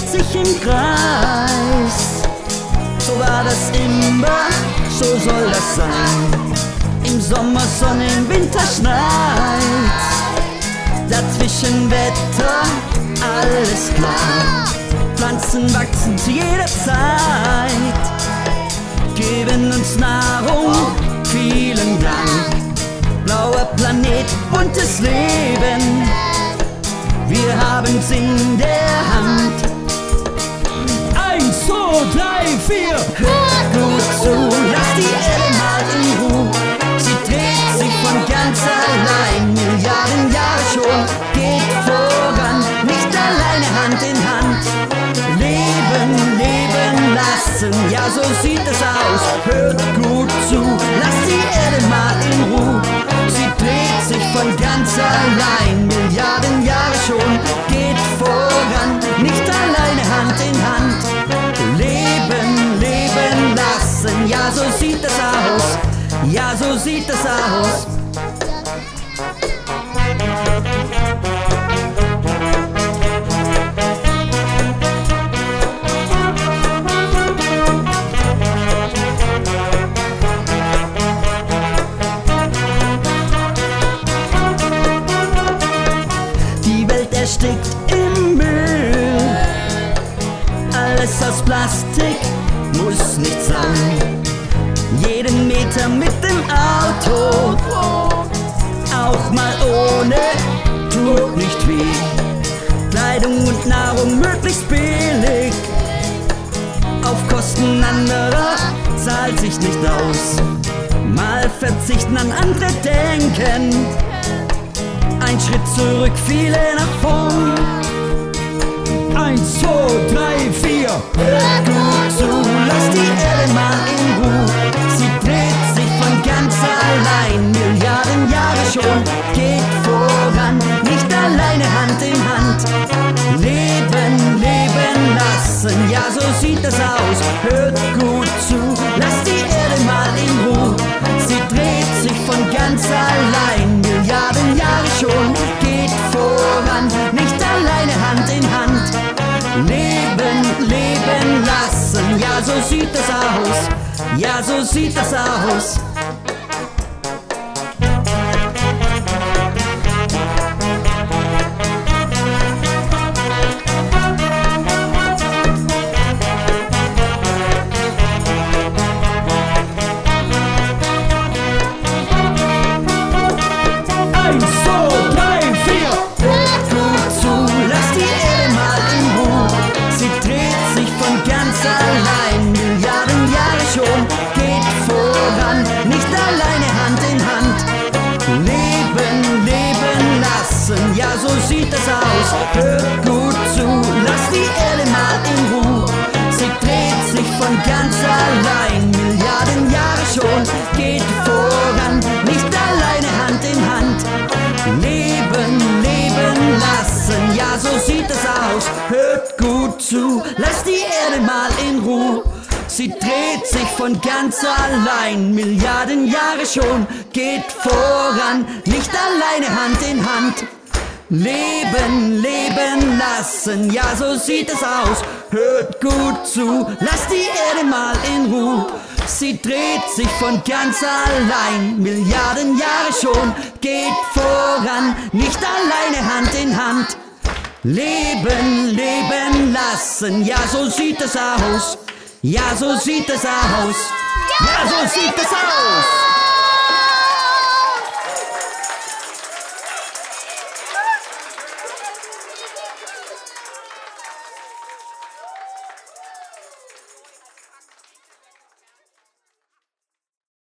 dreht sich im Kreis. So war das immer, so soll das sein. Im Sommer Sonne, im Winter schneit. Dazwischen Wetter, alles klar. Pflanzen wachsen zu jeder Zeit, geben uns Nahrung, vielen Dank. Blauer Planet, buntes Leben, wir haben's in der Hand. 1, 2, 3, 4. Hört gut zu, lasst die Erde mal in Ruhe. Sie dreht sich von ganz allein, Milliarden Jahre schon, geht voran, nicht alleine Hand in Hand. Leben, leben lassen, ja so sieht es aus. Hört gut zu, lasst die Erde mal in Ruhe. Sie dreht sich von ganz allein, Milliarden Jahre schon, geht voran, nicht alleine Hand in Hand. Leben, leben lassen, ja so sieht es aus, ja so sieht es aus. Die Welt erstickt im Müll, alles aus Plastik muss nicht sein. Jeden Meter mit dem Auto, auch mal ohne, tut nicht weh. Kleidung und Nahrung möglichst billig, auf Kosten anderer zahlt sich nicht aus. Mal verzichten, an andere denken, ein Schritt zurück, viele nach vorn. 1, 2, 3, 4. Hört gut zu, lasst die Erde mal in Ruhe. Sie dreht sich von ganz allein, Milliarden Jahre schon, geht voran, nicht alleine Hand in Hand. Leben, leben lassen, ja so sieht es aus. Hört gut zu, lasst die Erde mal in Ruhe. Sie dreht sich von ganz allein, Milliarden Jahre schon, geht voran, nicht alleine Hand in Hand. Leben, leben lassen, ja so sieht es aus, ja so sieht es aus. Allein, Milliarden Jahre schon, geht voran, nicht alleine Hand in Hand. Leben, leben lassen, ja so sieht es aus. Hört gut zu, lasst die Erde mal in Ruhe. Sie dreht sich von ganz allein, Milliarden Jahre schon, geht voran, nicht alleine Hand in Hand. Leben, leben lassen, ja so sieht es aus. Hört gut zu, lasst die Erde mal in Ruhe. Sie dreht sich von ganz allein, Milliarden Jahre schon, geht voran, nicht alleine Hand in Hand. Leben, leben lassen, ja so sieht es aus. Hört gut zu, lasst die Erde mal in Ruhe. Sie dreht sich von ganz allein, Milliarden Jahre schon, geht voran, nicht alleine Hand in Hand. Leben, leben lassen, ja so sieht es aus, ja so sieht es aus, ja so sieht es aus.